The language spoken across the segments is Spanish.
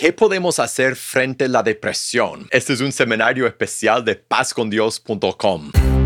¿Qué podemos hacer frente a la depresión? Este es un seminario especial de pazcondios.com.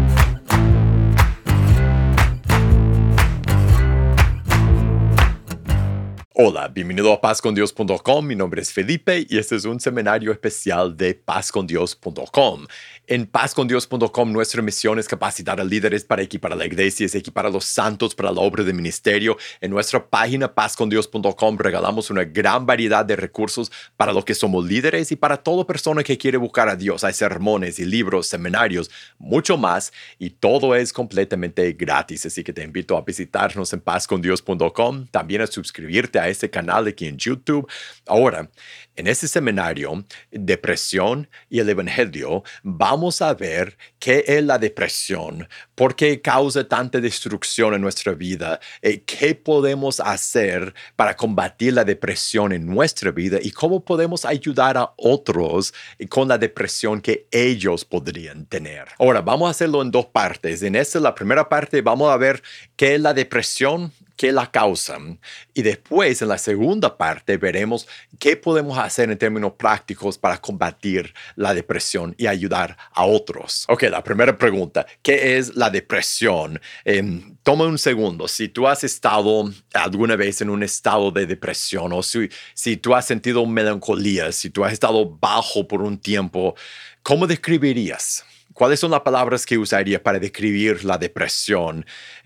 Hola, bienvenido a pazcondios.com. Mi nombre es Felipe y este es un seminario especial de pazcondios.com. En pazcondios.com nuestra misión es capacitar a líderes para equipar a la iglesia, es equipar a los santos para la obra de ministerio. En nuestra página pazcondios.com regalamos una gran variedad de recursos para los que somos líderes y para toda persona que quiere buscar a Dios. Hay sermones y libros, seminarios, mucho más, y todo es completamente gratis. Así que te invito a visitarnos en pazcondios.com, también a suscribirte a este canal aquí en YouTube. Ahora, en este seminario, Depresión y el Evangelio, vamos a ver qué es la depresión, por qué causa tanta destrucción en nuestra vida, qué podemos hacer para combatir la depresión en nuestra vida y cómo podemos ayudar a otros con la depresión que ellos podrían tener. Ahora, vamos a hacerlo en dos partes. En la primera parte, vamos a ver qué es la depresión, qué la causa. Y después, en la segunda parte, veremos qué podemos hacer en términos prácticos para combatir la depresión y ayudar a otros. Ok, la primera pregunta, ¿qué es la depresión? Toma un segundo. Si tú has estado alguna vez en un estado de depresión o si tú has sentido melancolía, si tú has estado bajo por un tiempo, ¿cómo describirías? ¿Cuáles son las palabras que usaría para describir la depresión?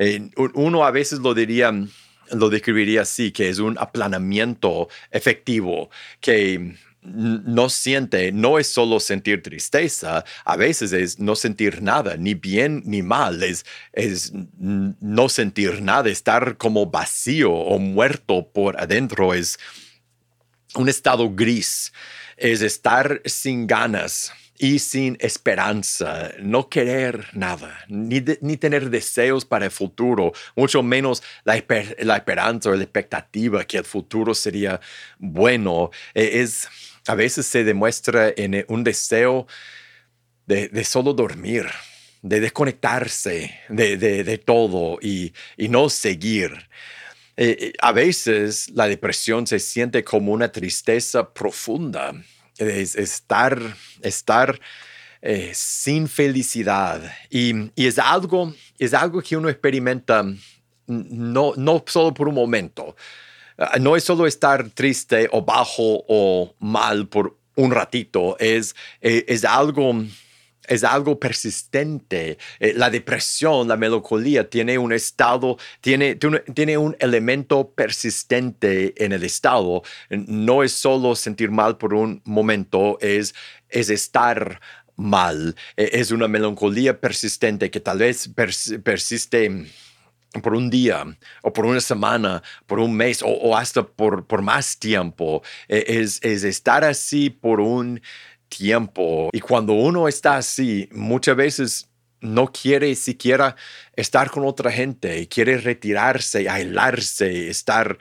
Uno a veces lo describiría así, que es un aplanamiento efectivo, que no es solo sentir tristeza, a veces es no sentir nada, ni bien ni mal, es no sentir nada, estar como vacío o muerto por adentro, es un estado gris, es estar sin ganas y sin esperanza, no querer nada, ni tener deseos para el futuro, mucho menos la esperanza o la expectativa que el futuro sería bueno. A veces se demuestra en un deseo de solo dormir, de desconectarse de todo y no seguir. A veces la depresión se siente como una tristeza profunda. Es estar sin felicidad y es algo que uno experimenta no solo por un momento. No es solo estar triste o bajo o mal por un ratito, es algo persistente. La depresión, la melancolía tiene un estado, tiene un elemento persistente en el estado. No es solo sentir mal por un momento, es estar mal. Es una melancolía persistente que tal vez persiste por un día o por una semana, por un mes o hasta por más tiempo. Es estar así por un tiempo. Y cuando uno está así, muchas veces no quiere siquiera estar con otra gente, quiere retirarse, aislarse, estar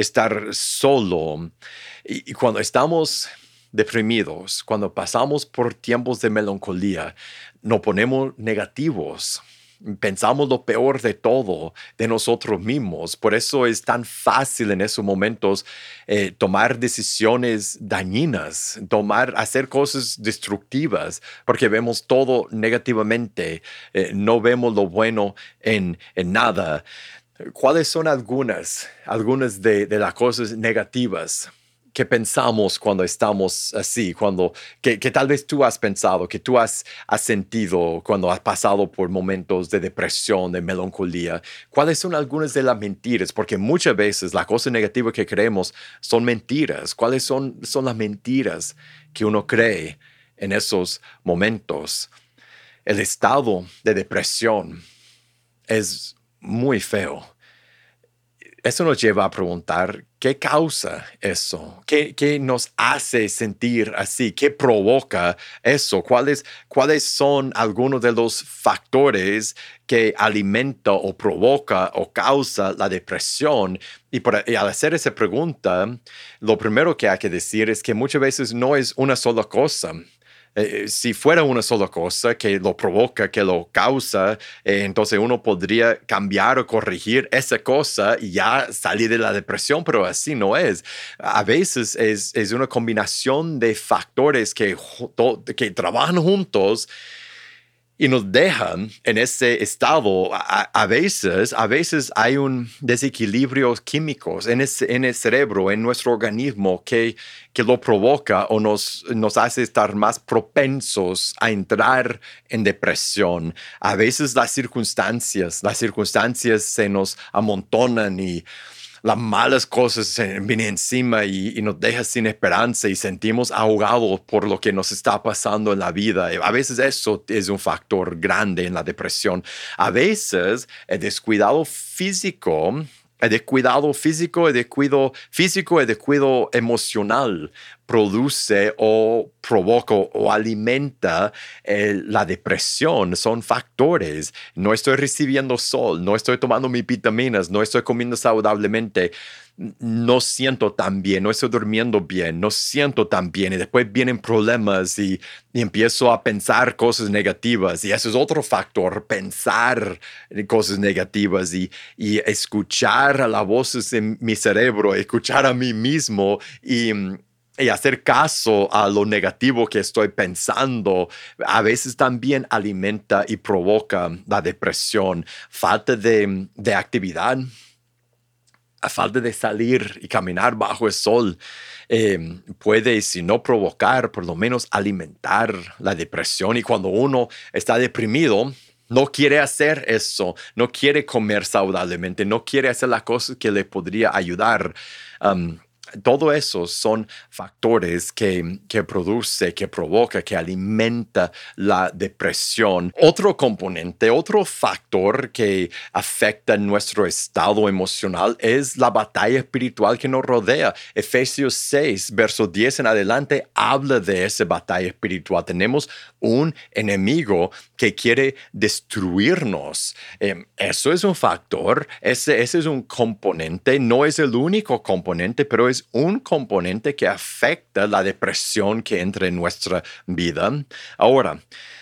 solo. Y cuando estamos deprimidos, cuando pasamos por tiempos de melancolía, nos ponemos negativos. Pensamos lo peor de todo, de nosotros mismos. Por eso es tan fácil en esos momentos tomar decisiones dañinas, hacer cosas destructivas, porque vemos todo negativamente, no vemos lo bueno en nada. ¿Cuáles son algunas de las cosas negativas que pensamos cuando estamos así, que tal vez tú has pensado, que tú has sentido cuando has pasado por momentos de depresión, de melancolía? ¿Cuáles son algunas de las mentiras? Porque muchas veces las cosas negativas que creemos son mentiras. ¿Cuáles son las mentiras que uno cree en esos momentos? El estado de depresión es muy feo. Eso nos lleva a preguntar, ¿qué causa eso? ¿Qué nos hace sentir así? ¿Qué provoca eso? ¿Cuáles son algunos de los factores que alimenta o provoca o causa la depresión? Y al hacer esa pregunta, lo primero que hay que decir es que muchas veces no es una sola cosa. Si fuera una sola cosa que lo provoca, que lo causa, entonces uno podría cambiar o corregir esa cosa y ya salir de la depresión, pero así no es. A veces es una combinación de factores que trabajan juntos y nos dejan en ese estado. A veces hay un desequilibrio químico en el cerebro, en nuestro organismo, que lo provoca o nos hace estar más propensos a entrar en depresión. A veces las circunstancias se nos amontonan y las malas cosas se vienen encima y nos deja sin esperanza y sentimos ahogados por lo que nos está pasando en la vida. A veces eso es un factor grande en la depresión. A veces el descuidado físico, el descuido emocional produce o provoca o alimenta la depresión. Son factores. No estoy recibiendo sol, no estoy tomando mis vitaminas, no estoy comiendo saludablemente, no siento tan bien, no estoy durmiendo bien, no siento tan bien. Y después vienen problemas y empiezo a pensar cosas negativas. Y eso es otro factor, pensar cosas negativas y escuchar a las voces en mi cerebro, escuchar a mí mismo y hacer caso a lo negativo que estoy pensando, a veces también alimenta y provoca la depresión. Falta de actividad, a falta de salir y caminar bajo el sol, puede, si no provocar, por lo menos alimentar la depresión. Y cuando uno está deprimido, no quiere hacer eso, no quiere comer saludablemente, no quiere hacer las cosas que le podría ayudar. Todo eso son factores que produce, que provoca, que alimenta la depresión. Otro componente, otro factor que afecta nuestro estado emocional es la batalla espiritual que nos rodea. Efesios 6, verso 10 en adelante, habla de esa batalla espiritual. Tenemos un enemigo que quiere destruirnos. Eso es un factor, ese es un componente, no es el único componente, pero es un componente que afecta la depresión que entra en nuestra vida. Ahora,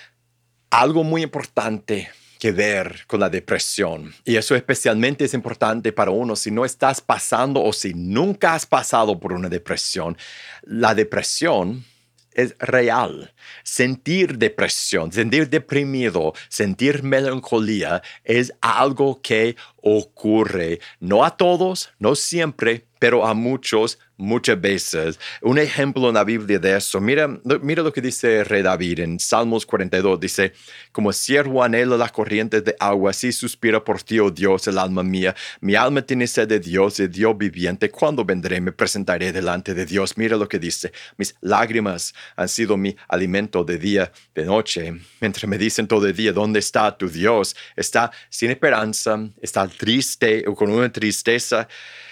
algo muy importante que ver con la depresión, y eso especialmente es importante para uno si no estás pasando o si nunca has pasado por una depresión. La depresión es real. Sentir depresión, sentir deprimido, sentir melancolía es algo que ocurre. No a todos, no siempre, pero a muchos, muchas veces. Un ejemplo en la Biblia de eso, mira lo que dice el rey David en Salmos 42, dice: como siervo anhela las corrientes de agua, así suspira por ti, oh Dios, el alma mía. Mi alma tiene sed de Dios viviente. ¿Cuándo vendré? Me presentaré delante de Dios. Mira lo que dice: mis lágrimas han sido mi alimento de día, de noche. Mientras me dicen todo el día, ¿dónde está tu Dios? Está sin esperanza, está triste o con una tristeza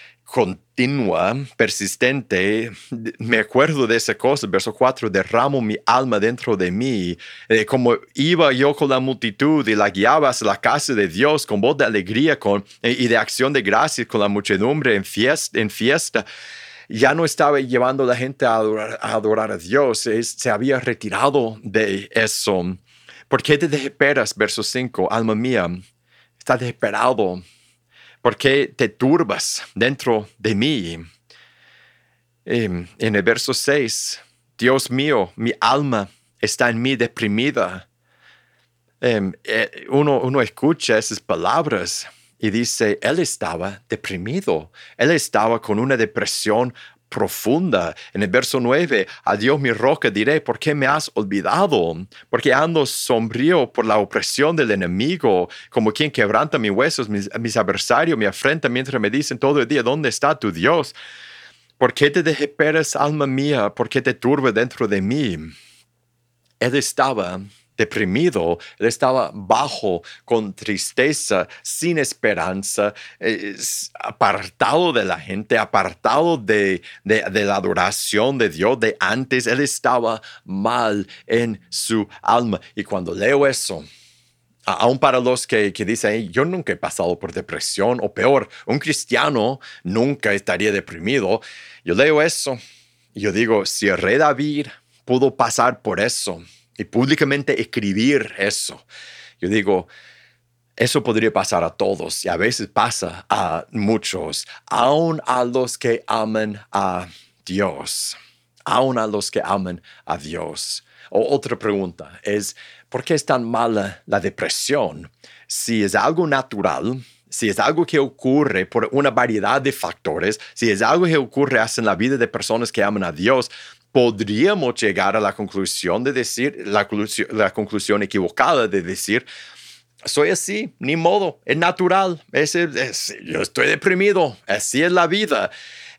continua, persistente. Me acuerdo de esa cosa, verso 4, derramo mi alma dentro de mí, como iba yo con la multitud y la guiaba hacia la casa de Dios con voz de alegría y de acción de gracias con la muchedumbre en fiesta. Ya no estaba llevando a la gente a adorar a Dios, se había retirado de eso. ¿Por qué te desesperas? Verso 5, alma mía, estás desesperado. ¿Por qué te turbas dentro de mí? En el verso 6, Dios mío, mi alma está en mí deprimida. Uno escucha esas palabras y dice, él estaba deprimido. Él estaba con una depresión profunda. En el verso 9, a Dios mi roca diré, ¿por qué me has olvidado? Porque ando sombrío por la opresión del enemigo, como quien quebranta mis huesos, mis adversarios me afrentan mientras me dicen todo el día, ¿dónde está tu Dios? ¿Por qué te desesperas, alma mía? ¿Por qué te turbas dentro de mí? Él estaba deprimido, él estaba bajo, con tristeza, sin esperanza, apartado de la gente, apartado de la adoración de Dios de antes. Él estaba mal en su alma. Y cuando leo eso, aún para los que dicen, yo nunca he pasado por depresión, o peor, un cristiano nunca estaría deprimido, yo leo eso y yo digo, si el rey David pudo pasar por eso y públicamente escribir eso. Yo digo, eso podría pasar a todos y a veces pasa a muchos, aun a los que aman a Dios, aun a los que aman a Dios. Otra pregunta es, ¿por qué es tan mala la depresión? Si es algo natural, si es algo que ocurre por una variedad de factores, si es algo que ocurre hasta en la vida de personas que aman a Dios, podríamos llegar a la conclusión de decir, la conclusión equivocada de decir, soy así, ni modo, es natural, yo estoy deprimido, así es la vida.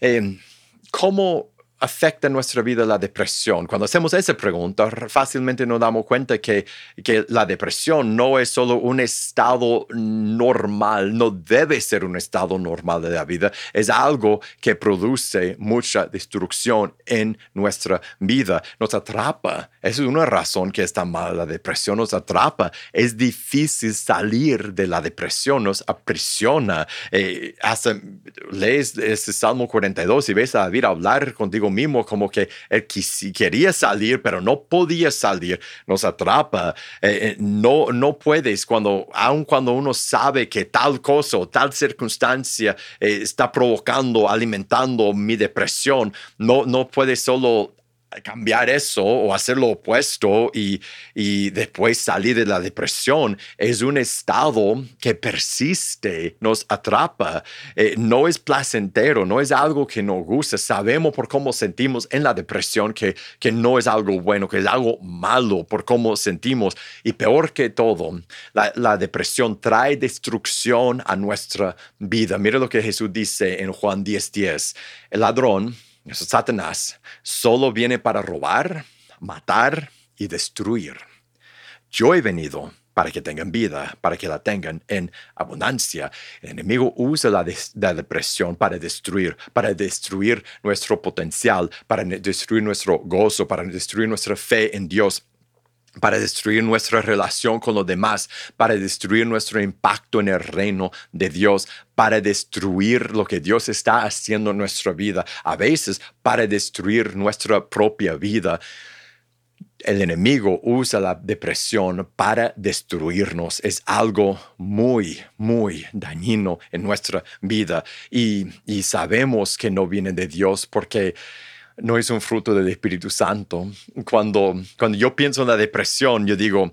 ¿Cómo afecta nuestra vida la depresión? Cuando hacemos esa pregunta, fácilmente nos damos cuenta que la depresión no es solo un estado normal, no debe ser un estado normal de la vida, es algo que produce mucha destrucción en nuestra vida, nos atrapa. Esa es una razón que está mal la depresión, nos atrapa. Es difícil salir de la depresión, nos aprisiona. Hasta lees ese Salmo 42 y ves a David hablar contigo mismo como que él quería salir, pero no podía salir, nos atrapa. No puedes, aun cuando uno sabe que tal cosa o tal circunstancia está provocando, alimentando mi depresión, no puedes solo cambiar eso o hacer lo opuesto y después salir de la depresión. Es un estado que persiste, nos atrapa, no es placentero, no es algo que nos gusta. Sabemos por cómo sentimos en la depresión que no es algo bueno, que es algo malo por cómo sentimos. Y peor que todo, la depresión trae destrucción a nuestra vida. Mira lo que Jesús dice en Juan 10:10. El ladrón, eso es Satanás, solo viene para robar, matar y destruir. Yo he venido para que tengan vida, para que la tengan en abundancia. El enemigo usa la depresión para destruir nuestro potencial, para destruir nuestro gozo, para destruir nuestra fe en Dios, para destruir nuestra relación con los demás, para destruir nuestro impacto en el reino de Dios, para destruir lo que Dios está haciendo en nuestra vida, a veces para destruir nuestra propia vida. El enemigo usa la depresión para destruirnos. Es algo muy, muy dañino en nuestra vida y sabemos que no viene de Dios porque no es un fruto del Espíritu Santo. Cuando yo pienso en la depresión, yo digo,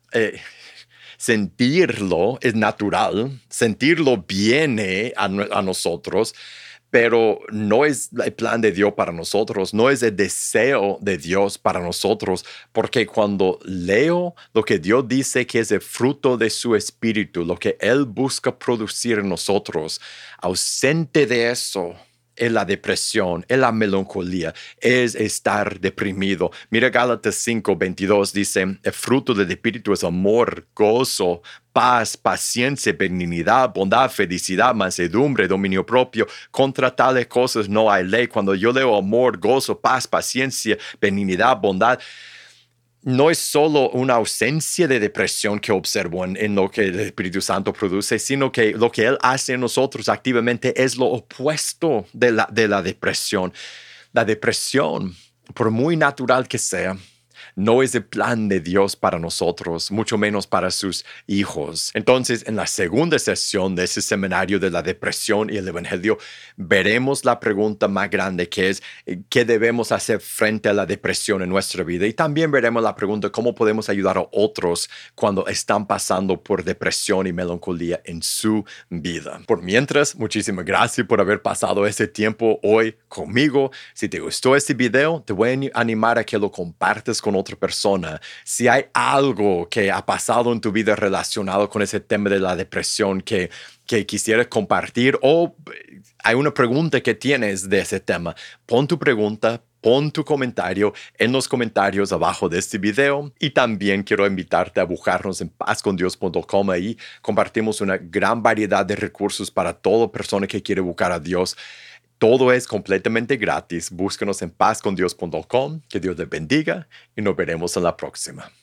sentirlo es natural, sentirlo viene a nosotros, pero no es el plan de Dios para nosotros, no es el deseo de Dios para nosotros, porque cuando leo lo que Dios dice que es el fruto de su Espíritu, lo que Él busca producir en nosotros, ausente de eso, es la depresión, es la melancolía, es estar deprimido. Mira Gálatas 5:22 dice, el fruto del Espíritu es amor, gozo, paz, paciencia, benignidad, bondad, felicidad, mansedumbre, dominio propio. Contra tales cosas no hay ley. Cuando yo leo amor, gozo, paz, paciencia, benignidad, bondad, no es solo una ausencia de depresión que observo en lo que el Espíritu Santo produce, sino que lo que Él hace en nosotros activamente es lo opuesto de la depresión. La depresión, por muy natural que sea, no es el plan de Dios para nosotros, mucho menos para sus hijos. Entonces, en la segunda sesión de ese seminario de la depresión y el evangelio, veremos la pregunta más grande que es ¿qué debemos hacer frente a la depresión en nuestra vida? Y también veremos la pregunta ¿cómo podemos ayudar a otros cuando están pasando por depresión y melancolía en su vida? Por mientras, muchísimas gracias por haber pasado este tiempo hoy conmigo. Si te gustó este video, te voy a animar a que lo compartas con otra persona. Si hay algo que ha pasado en tu vida relacionado con ese tema de la depresión que quisieras compartir o hay una pregunta que tienes de ese tema, pon tu pregunta, pon tu comentario en los comentarios abajo de este video y también quiero invitarte a buscarnos en pazcondios.com. Ahí compartimos una gran variedad de recursos para toda persona que quiere buscar a Dios. Todo es completamente gratis. Búscanos en pazcondios.com. Que Dios te bendiga y nos veremos en la próxima.